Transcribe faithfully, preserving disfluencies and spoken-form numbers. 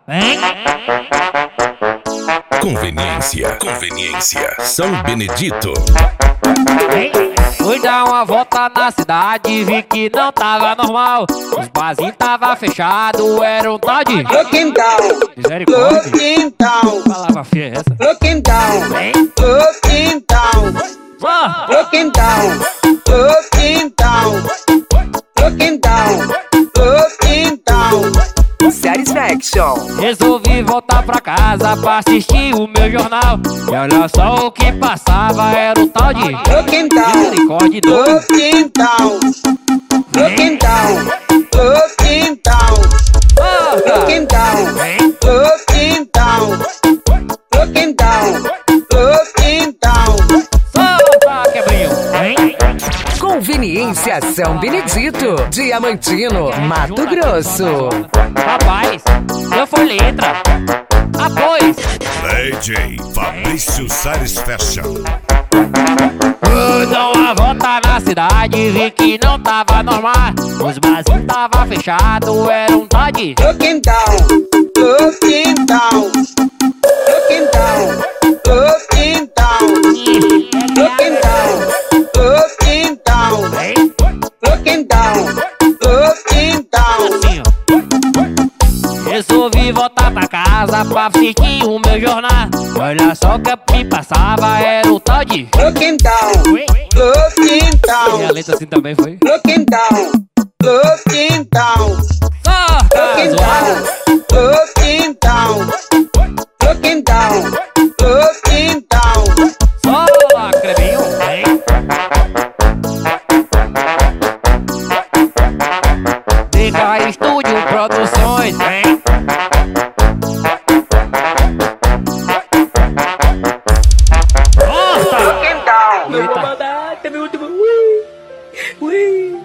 Hein? Conveniência, conveniência, São Benedito. Hein? Fui dar uma volta na cidade, vi que não tava normal. Os barzinhos tava fechado, era um tal de Looking down, misericórdia. looking down, Palavra feia é essa? looking down, Hein? looking down, Ah! looking down, looking down, looking down, looking down. Satisfaction. Resolvi voltar pra casa pra assistir o meu jornal. E olha só o que passava, era o tal de Looking down, misericórdia doido. looking down, looking down, looking down, Ah, looking down, hein? looking down, looking down, looking down. Solta, quebrinho, hein? Conveniência São Benedito, Diamantino, Mato Grosso. Rapaz, eu fui letra. Ah, pois. D J Fabrício Satisfaction. Fui dar uma volta na cidade, vi que não tava normal. Os barzinhos tava fechado, era um tal de Looking down, looking down, looking down, looking down, looking down, looking down, hein? looking down, looking down. Assim, ó. Resolvi voltar pra casa pra assistir o meu jornal. Olha só o que me passava, era o tal de Looking down, looking E a down, letra assim também foi. looking down, looking down, Sorta, looking zoada. down, looking down, looking down, looking down. Sola, Crebinho, hein? Diga Estúdio Produções, hein? Nossa! Looking down. Eita. Teve último. Ui, ui.